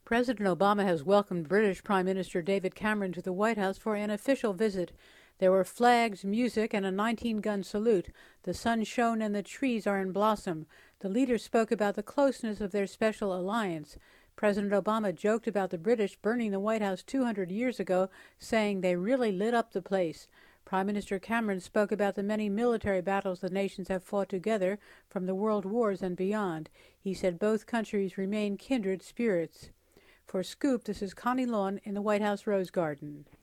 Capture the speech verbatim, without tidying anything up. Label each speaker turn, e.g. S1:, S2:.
S1: President Obama has welcomed British Prime Minister David Cameron to the White House for an official visit. There were flags, music, and a nineteen-gun salute. The sun shone and the trees are in blossom. The leaders spoke about the closeness of their special alliance. President Obama joked about the British burning the White House two hundred years ago, saying they really lit up the place. Prime Minister Cameron spoke about the many military battles the nations have fought together from the world wars and beyond. He said both countries remain kindred spirits. For Scoop, this is Connie Lawn in the White House Rose Garden.